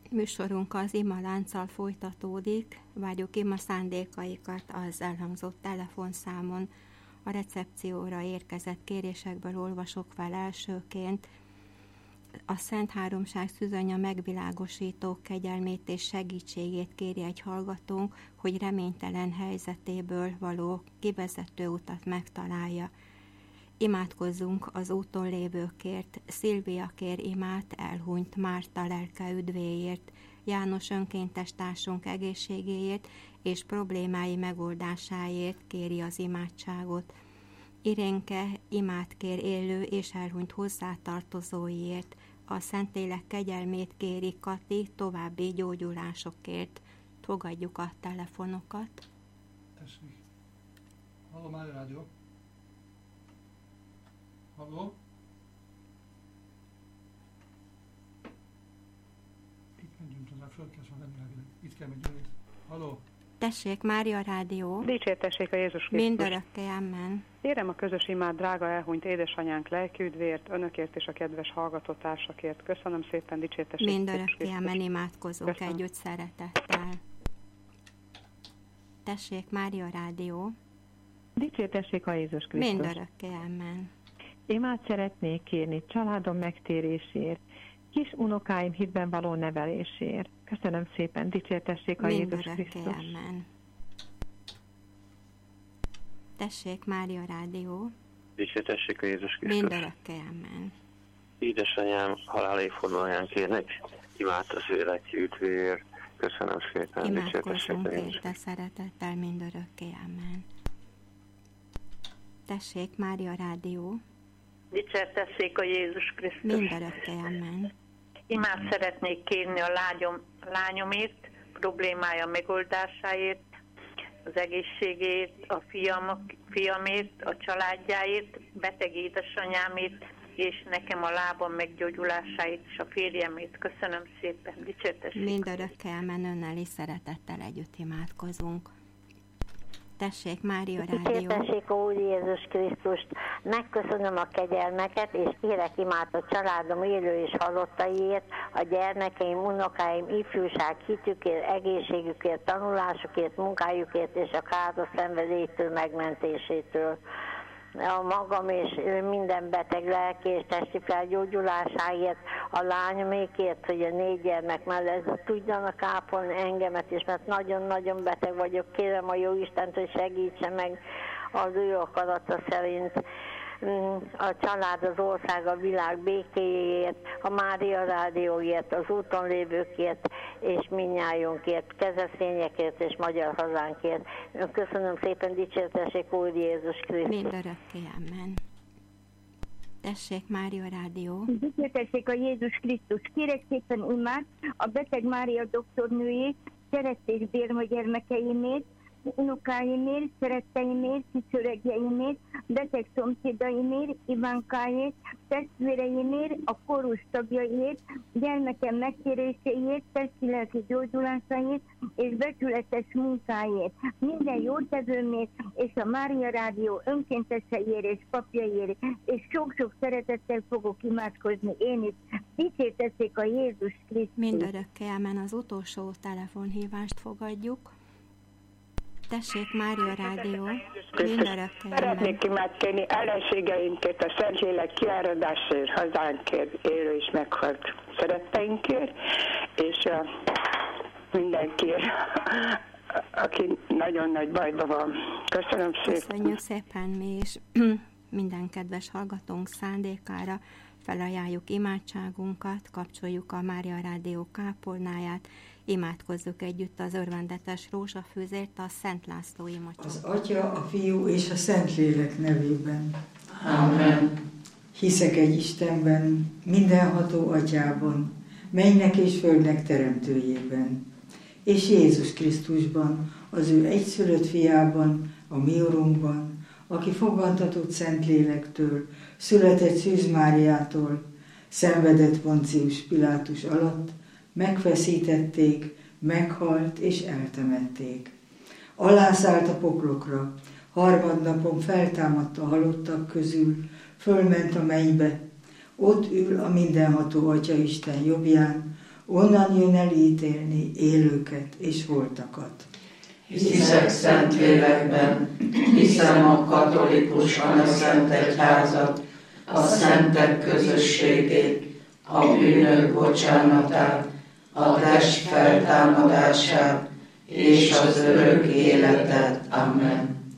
Műsorunk az ima lánccal folytatódik. Várjuk ima szándékaikat az elhangzott telefonszámon. A recepcióra érkezett kérésekből olvasok fel elsőként. A Szent Háromság szűzanya megvilágosító kegyelmét és segítségét kéri egy hallgatónk, hogy reménytelen helyzetéből való kivezető utat megtalálja. Imádkozzunk az úton lévőkért, Szilvia kér imát elhunyt Márta lelke üdvéért, János önkéntes társunk egészségéért és problémái megoldásáért kéri az imádságot. Irénke imát kér élő és elhunyt hozzátartozóiért, a Szentlélek kegyelmét kéri Kati további gyógyulásokért. Fogadjuk a telefonokat. Tessék. Halló, Mária Rádió. Halló? Itt megyünk hozzá, föl kell remélhetőleg. Itt kell megyünk. Halló? Tessék, Mária Rádió. Dicsértessék a Jézus Krisztus. Mindörökké, amen. Kérem a közös imát drága elhunyt édesanyánk lelkiüdvért, önökért és a kedves hallgatótársakért. Köszönöm szépen, dicsértessék. Mindörökké, amen, imádkozunk együtt szeretettel. Tessék, Mária Rádió. Dicsértessék a Jézus Krisztus. Mindörökké, amen. Imát szeretnék kérni családom megtérésért, kis unokáim hitben való nevelésért. Köszönöm szépen, dicsértessék a Jézus Krisztus. Amen. Tessék, Mária Rádió. Dicsértessék a Jézus Krisztus. Mindörökké, amen. Édesanyám halálévfordulóján kérnek imát az ő lelkiüdvéért. Köszönöm szépen. Imádkozzunk érte szeretettel, mindörökké, amen. Tessék, Mária Rádió. Dicsértessék a Jézus Krisztus. Mindörökké, amen. Imát szeretnék kérni a lányomért, problémája megoldásáért, az egészségért, a fiamért, a családjáért, beteg édesanyámért, és nekem a lábam meggyógyulásáért és a férjemért. Köszönöm szépen. Dicsértessék. Mindörökké, amen, önnel is szeretettel együtt imádkozunk. Tessék, Mária Rádió. Dicsértessék a Úr Jézus Krisztust. Megköszönöm a kegyelmeket, és kérek imát a családom élő és halottaiért, a gyermekeim, unokáim, ifjúság, hitükért, egészségükért, tanulásukért, munkájukért és a káros szenvedélytől megmentésétől. A magam és minden beteg lelki és testi felgyógyulásáért, a lányomékért, hogy a 4 gyermek mellett tudjanak ápolni engemet is, mert nagyon-nagyon beteg vagyok. Kérem a Jóistent, hogy segítse meg az ő akarata szerint. A család, az ország, a világ békéjéért, a Mária Rádióért, az úton lévőkért és mindnyájunkért, kezeszényekért és magyar hazánkért. Köszönöm szépen, dicsértessék Úr Jézus Krisztus. Mindörökké, amen. Tessék, Mária Rádió. Dicsértessék a Jézus Krisztus. Kérek szépen imát a beteg Mária doktornőjét, keresztés bérma gyermekeimért, unokáimért, szeretteimért, kicsöregjeimért, beteg szomszédaimért, Ivánkáért, testvéreimért, a kórus tagjaiért, gyermekem megtéréséért, testi-lelki gyógyulásáért és becsületes munkáért, minden jótevőmért és a Mária Rádió önkénteseiért és papjaiért, és sok-sok szeretettel fogok imádkozni én is. Dicsértessék a Jézus Krisztus. Mindörökké, amen. Az utolsó telefonhívást fogadjuk. Tessék, Mária Rádió. Mindörökké, szeretnék imát kérni ellenségeimkért, a Szentlélek kiáradásért, hazánkért, élő és meghalt szeretteinkért, és mindenkiért, aki nagyon nagy bajban van. Köszönöm szépen. Köszönjük szépen mi is minden kedves hallgatónk szándékára. Felajánljuk imádságunkat, kapcsoljuk a Mária Rádió kápolnáját, imádkozzuk együtt az örvendetes rózsafűzért, a Szent László imacsokat. Az Atya, a Fiú és a Szentlélek nevében. Amen. Hiszek egy Istenben, mindenható Atyában, mennynek és földnek teremtőjében, és Jézus Krisztusban, az ő egyszülött fiában, a mi Urunkban, aki fogantatott Szentlélektől, született Szűz Máriától, szenvedett Poncius Pilátus alatt, megfeszítették, meghalt és eltemették. Alászállt a poklokra, harmadnapon feltámadt a halottak közül, fölment a mennybe, ott ül a mindenható Atya Isten jobbján, onnan jön el ítélni élőket és holtakat. Hiszek Szentlélekben, hiszem a katolikus Anaszent Egyházat, a szentek közösségét, a bűnök bocsánatát, a test feltámadását és az örök életet. Amen.